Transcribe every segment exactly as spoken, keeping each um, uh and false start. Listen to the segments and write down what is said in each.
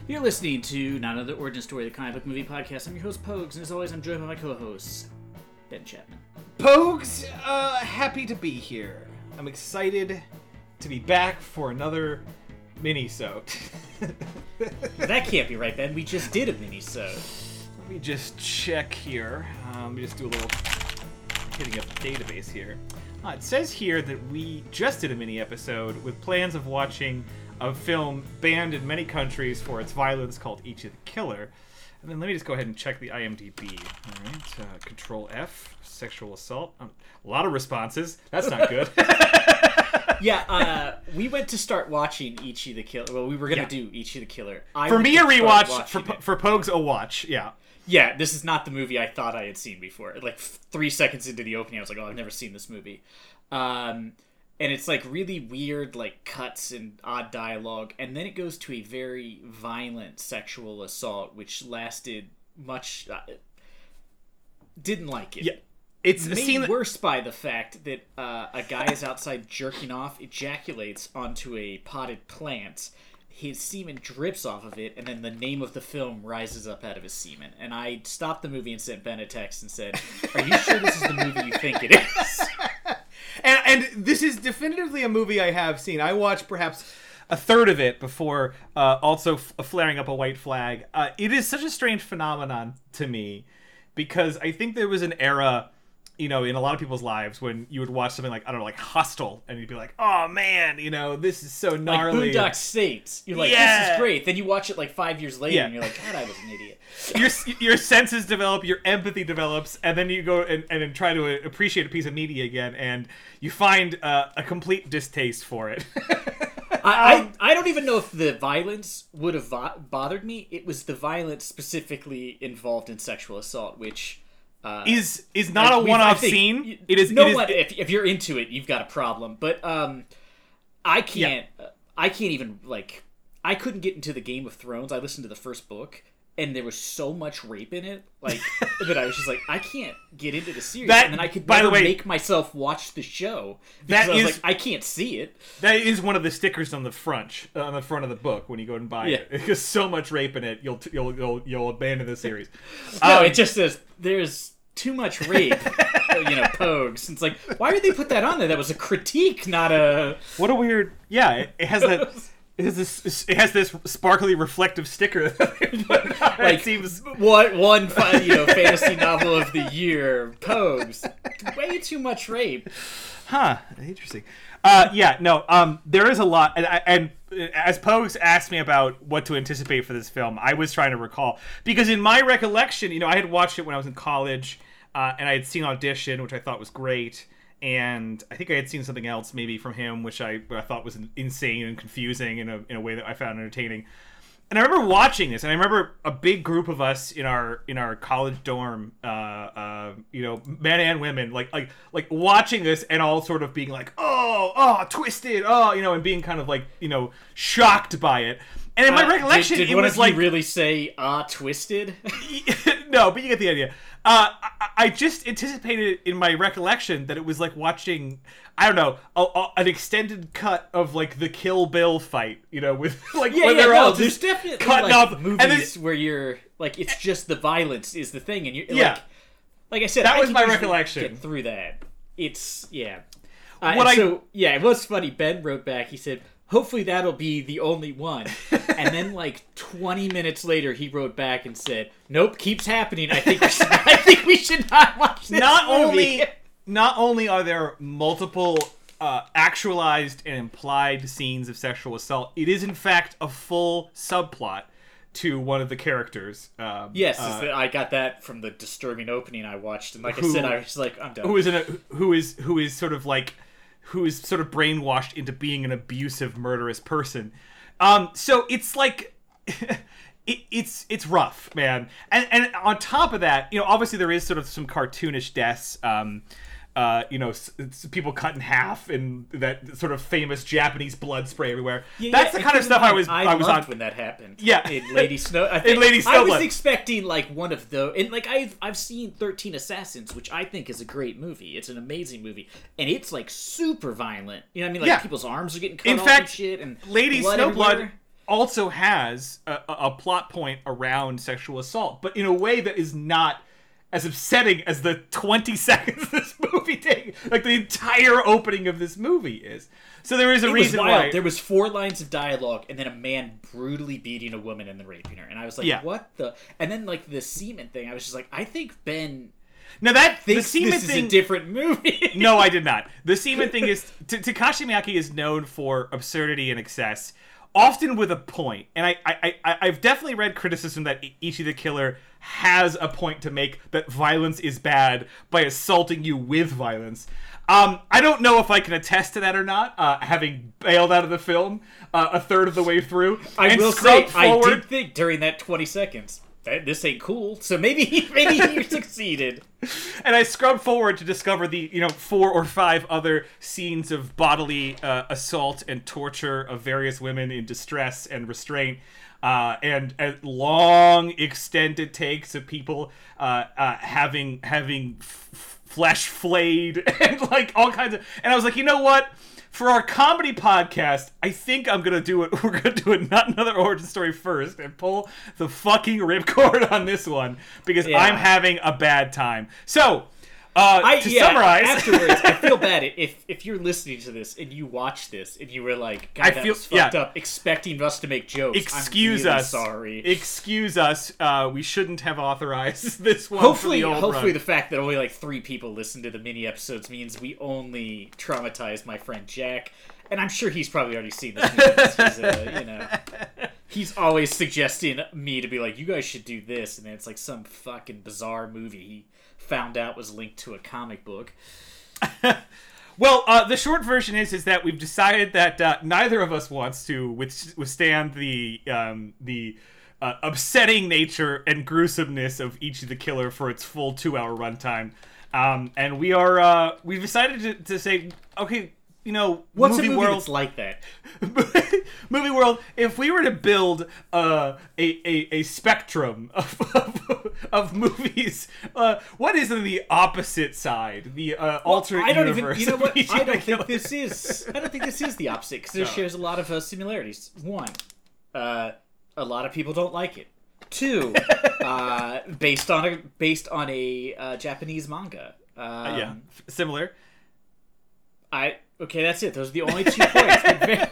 You're listening to Not Another Origin Story, the comic book movie podcast. I'm your host, Pogues, and as always, I'm joined by my co-host, Ben Chapman. Pogues, uh, happy to be here. I'm excited to be back for another mini-sode. That can't be right, Ben. We just did a mini-sode. Let me just check here. Um, let me just do a little hitting up the database here. Uh, it says here that we just did a mini-episode with plans of watching a film banned in many countries for its violence called Ichi the Killer. And then let me just go ahead and check the I M D B. All right, uh, Control F, sexual assault. Um, a lot of responses. That's not good. Yeah, uh, we went to start watching Ichi the Killer. Well, we were going to Yeah. do Ichi the Killer. I for went me, to a start rewatch. watching For it. for Pogues, a watch. Yeah. Yeah, this is not the movie I thought I had seen before. Like, three seconds into the opening, I was like, oh, I've never seen this movie. Um... And it's, like, really weird, like, cuts and odd dialogue. And then it goes to a very violent sexual assault, which lasted much... Uh, didn't like it. Yeah. It's made a scene that... worse by the fact that uh, a guy is outside jerking off, ejaculates onto a potted plant, his semen drips off of it, and then the name of the film rises up out of his semen. And I stopped the movie and sent Ben a text and said, are you sure this is the movie you think it is? And, and this is definitively a movie I have seen. I watched perhaps a third of it before uh, also f- flaring up a white flag. Uh, it is such a strange phenomenon to me because I think there was an era, you know, in a lot of people's lives when you would watch something like, I don't know, like Hostel, and you'd be like, oh man, you know, this is so gnarly. Like Boondock Saints. You're like, Yeah. this is great. Then you watch it like five years later Yeah. and you're like, God, I was an idiot. your your senses develop, your empathy develops, and then you go and, and then try to appreciate a piece of media again, and you find uh, a complete distaste for it. I, I I don't even know if the violence would have vo- bothered me. It was the violence specifically involved in sexual assault, which... Uh, is is not like, a we've- one-off I think scene. you- It is. No it is, one. If, if you're into it, you've got a problem. But um, I can't. Uh, I can't even like. I couldn't get into the Game of Thrones. I listened to the first book, and there was so much rape in it, like that I was just like, I can't get into the series. That- and then I could by never the way- make myself watch the show That because I was is- like, I can't see it. That is one of the stickers on the front, uh, on the front of the book when you go and buy Yeah. it. Because so much rape in it, you'll t- you'll you'll you'll abandon the series. No, Um, it just says there's too much rape. You know, Pogues. It's like, why did they put that on there? That was a critique, not a. What a weird. Yeah, it, it has that. It has this. It has this sparkly, reflective sticker. That they put on. Like, it seems. What one fi- you know fantasy novel of the year? Pogues. Way too much rape. Huh. Interesting. Uh, yeah. No. Um. There is a lot, and, I- and as Pogues asked me about what to anticipate for this film, I was trying to recall because in my recollection, you know, I had watched it when I was in college, uh, and I had seen Audition, which I thought was great. And I think I had seen something else maybe from him, which I, I thought was insane and confusing in a in a way that I found entertaining. And I remember watching this, and I remember a big group of us in our in our college dorm, uh, uh, you know, men and women, like like like watching this and all sort of being like, oh, oh, twisted, oh, you know, and being kind of like, you know, shocked by it. And in my Uh, recollection, did, did it one was of like you really say ah twisted? no, but you get the idea. Uh, I, I just anticipated in my recollection that it was like watching, I don't know, a, a, an extended cut of like the Kill Bill fight, you know, with like Yeah, when yeah, they're no, all there's just definitely cutting like off movies and then, where you're like it's just the violence is the thing, and you're Yeah. like, like I said, That I was can my usually recollection. Get through that. It's yeah. Uh, What and I- so yeah, it was funny. Ben wrote back. He said, "Hopefully that'll be the only one." And then like twenty minutes later, he wrote back and said, "Nope, keeps happening. I think we should, I think we should not watch this not movie." only not only are there multiple uh, actualized and implied scenes of sexual assault, it is in fact a full subplot to one of the characters. Um, Yes, uh, is that I got that from the disturbing opening I watched, and like I Who- said, I was like, I'm done. who is in a who is who is sort of like who is sort of brainwashed into being an abusive, murderous person. Um, so it's like it, it's it's rough, man. And and on top of that, you know, obviously there is sort of some cartoonish deaths. Um, uh, you know, s- s- people cut in half and that sort of famous Japanese blood spray everywhere. Yeah, That's yeah, the kind of keep in stuff I mind, was I, I, was loved on. when that happened. Yeah. in Lady Snow. I think, Lady I was Snowblood. expecting like one of those, and like I've I've seen thirteen Assassins, which I think is a great movie. It's an amazing movie, and it's like super violent. You know what I mean? Like Yeah. people's arms are getting cut In off fact, and shit, and Lady blood Snowblood everywhere. also has a, a plot point around sexual assault, but in a way that is not as upsetting as the twenty seconds this movie takes. Like, the entire opening of this movie is. So there is a it reason was wild. why... There was four lines of dialogue, and then a man brutally beating a woman and then raping her. And I was like, yeah. what the... And then, like, the semen thing, I was just like, I think Ben... Now that thinks the semen this thing, is a different movie. No, I did not. The semen thing is... T- Takashi Miike is known for absurdity and excess, often with a point. And I, I, I, I've definitely read criticism that Ichi the Killer has a point to make, that violence is bad by assaulting you with violence. Um, I don't know if I can attest to that or not, uh, having bailed out of the film uh, a third of the way through. I and will say, forward, I did think during that twenty seconds, that this ain't cool, so maybe maybe you succeeded. And I scrubbed forward to discover the, you know, four or five other scenes of bodily uh, assault and torture of various women in distress and restraint. Uh, and, and long extended takes of people uh, uh, having having f- flesh flayed and like all kinds of. And I was like, you know what? For our comedy podcast, I think I'm gonna do it. We're gonna do it, not another origin story first, and pull the fucking ripcord on this one because yeah. I'm having a bad time. So. Uh, I, to yeah, summarize, afterwards, I feel bad if if you're listening to this and you watch this and you were like, "God, I that feel, was fucked yeah. up," expecting us to make jokes. Excuse I'm really us. Sorry. Excuse us. Uh, we shouldn't have authorized this one. Hopefully, for the old hopefully, run. the fact that only like three people listen to the mini episodes means we only traumatized my friend Jack, and I'm sure he's probably already seen this movie. He's, uh, you know, he's always suggesting me to be like, "You guys should do this," and then it's like some fucking bizarre movie he found out was linked to a comic book. Well, uh, the short version is is that we've decided that uh, neither of us wants to withstand the um, the uh, upsetting nature and gruesomeness of Ichi the Killer for its full two hour runtime, um, and we are uh, we've decided to, to say, okay, you know, What's movie a movie world that's like that? movie world. If we were to build uh, a, a a spectrum of of, of movies, uh, what is on the opposite side? The uh, Well, alternate I don't universe. even. You know of what? Ichi I the don't Killer. think this is. I don't think this is the opposite because it No. shares a lot of uh, similarities. One, uh, a lot of people don't like it. Two, uh, based on a based on a uh, Japanese manga. Um, Uh, yeah, f- similar. I okay. That's it. Those are the only two points. But very-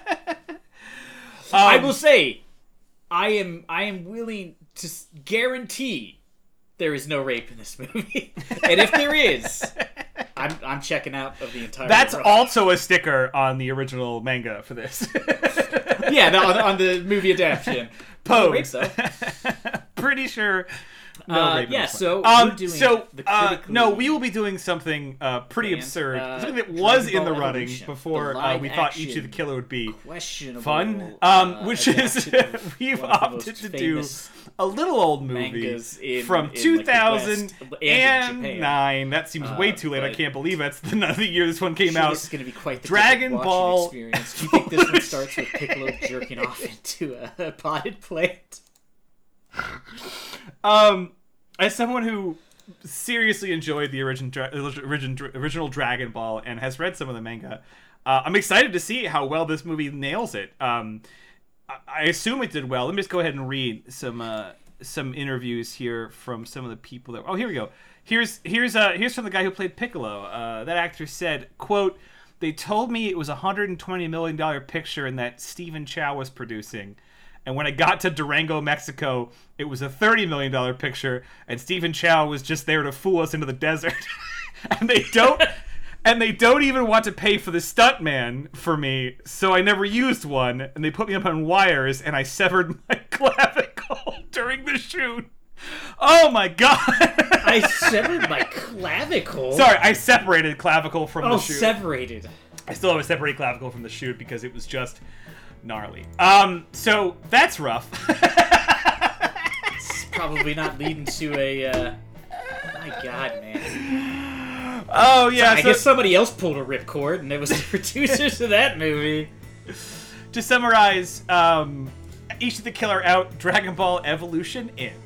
Um, I will say, I am I am willing to s- guarantee there is no rape in this movie, and if there is, I'm I'm checking out of the entire. That's run. also a sticker on the original manga for this. Yeah, no, on, on the movie adaptation. No rape, Pose. though. Pretty sure. No Uh, rape in yeah, this one. so um, we're doing so the uh, critically no, we will be doing something uh, pretty banned, absurd, uh, something that was Dragon in the Ball running Evolution, before the uh, we thought live-action Ichi the Killer would be questionable. fun, um, uh, which is adaptation of we've one of the opted most to do famous a little old movie mangas in- from in, like, the two West thousand and in Japan. nine. That seems way Uh, too late. I but- can't believe that's the, the year this one came Sure, out. this is going to be quite the Dragon watching Ball- experience. Do you think this one starts with Piccolo jerking off into a potted plant? Um, as someone who seriously enjoyed the origin, dra- origin, original Dragon Ball and has read some of the manga, uh, I'm excited to see how well this movie nails it. Um, I, I assume it did well. Let me just go ahead and read some uh, some interviews here from some of the people that. Oh, here we go. Here's here's uh here's from the guy who played Piccolo. Uh, that actor said, "Quote: They told me it was a one hundred twenty million dollars picture and that Stephen Chow was producing. And when I got to Durango, Mexico, it was a thirty million dollars picture, and Stephen Chow was just there to fool us into the desert. and they don't, and they don't even want to pay for the stuntman for me, so I never used one. And they put me up on wires, and I severed my clavicle during the shoot. Oh my god! I severed my clavicle. Sorry, I separated clavicle from Oh, the shoot. separated. I still have a separated clavicle from the shoot because it was just gnarly. Um, so that's rough. It's probably not leading to a. Uh... My God, man. Oh yeah. I so guess somebody else pulled a ripcord, and it was the producers of that movie. to summarize, um, Ichi the Killer out. Dragon Ball Evolution in.